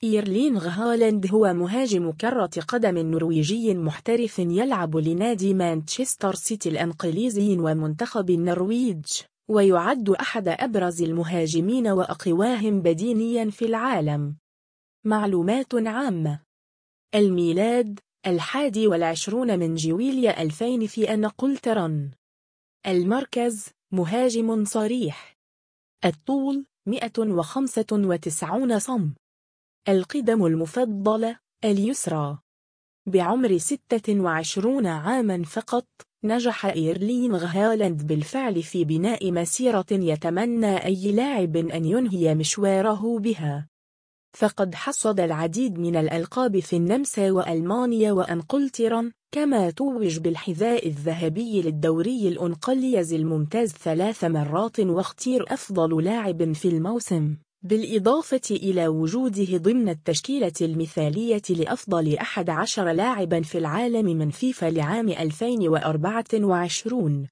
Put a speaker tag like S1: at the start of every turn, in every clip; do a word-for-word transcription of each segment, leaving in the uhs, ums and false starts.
S1: إيرلينغ هالاند هو مهاجم كرة قدم نرويجي محترف يلعب لنادي مانشستر سيتي الإنجليزي ومنتخب النرويج، ويعد أحد أبرز المهاجمين وأقواهم بدنيا في العالم. معلومات عامة. الميلاد الحادي والعشرون من جويلية ألفين في إنجلترا. المركز مهاجم صريح. الطول مئة وخمسة وتسعين سم. القدم المفضلة اليسرى. بعمر ستة وعشرين عاما فقط، نجح إيرلينغ هالاند بالفعل في بناء مسيرة يتمنى أي لاعب أن ينهي مشواره بها، فقد حصد العديد من الألقاب في النمسا وألمانيا وإنجلترا، كما توج بالحذاء الذهبي للدوري الإنجليزي الممتاز ثلاث مرات واختير أفضل لاعب في الموسم، بالإضافة إلى وجوده ضمن التشكيلة المثالية لأفضل أحد عشر لاعبا في العالم من فيفا لعام ألفين وأربعة وعشرين.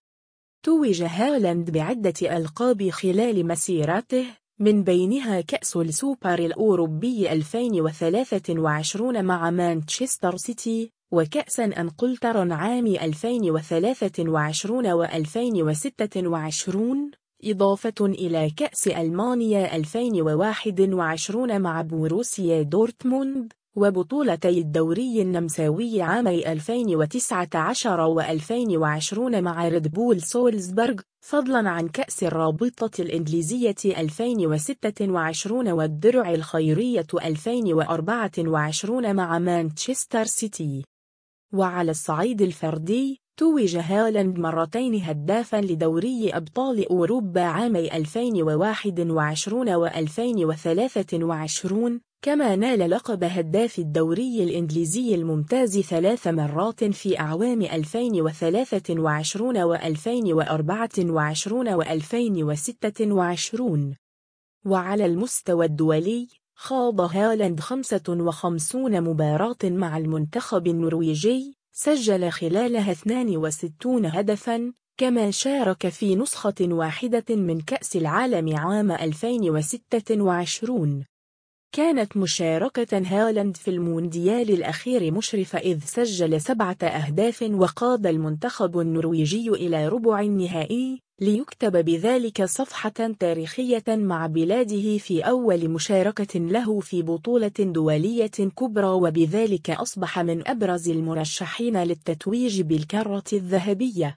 S1: توج هالاند بعدة ألقاب خلال مسيرته، من بينها كأس السوبر الأوروبي ألفين وثلاثة وعشرين مع مانشستر سيتي، وكأسا إنجلترا عام ألفين وثلاثة وعشرين وألفين وستة وعشرين، إضافة إلى كأس ألمانيا ألفين وواحد وعشرين مع بوروسيا دورتموند، وبطولتي الدوري النمساوي عامي ألفين وتسعة عشر وألفين وعشرين مع ريد بول سولزبرغ، فضلا عن كأس الرابطة الإنجليزية ألفين وستة وعشرين والدرع الخيرية ألفين وأربعة وعشرين مع مانشستر سيتي. وعلى الصعيد الفردي، توج هالاند مرتين هدافا لدوري أبطال أوروبا عامي ألفين وواحد وعشرين وألفين وثلاثة وعشرين، كما نال لقب هداف الدوري الإنجليزي الممتاز ثلاث مرات في أعوام ألفين وثلاثة وعشرين وألفين وأربعة وعشرين وألفين وستة وعشرين. وعلى المستوى الدولي، خاض هالاند خمسة وخمسين مباراة مع المنتخب النرويجي، سجل خلالها اثنين وستين هدفاً، كما شارك في نسخة واحدة من كأس العالم عام ألفين وستة وعشرين. كانت مشاركة هالاند في المونديال الأخير مشرفة إذ سجل سبعة أهداف وقاد المنتخب النرويجي إلى ربع النهائي، ليكتب بذلك صفحة تاريخية مع بلاده في أول مشاركة له في بطولة دولية كبرى، وبذلك أصبح من أبرز المرشحين للتتويج بالكرة الذهبية.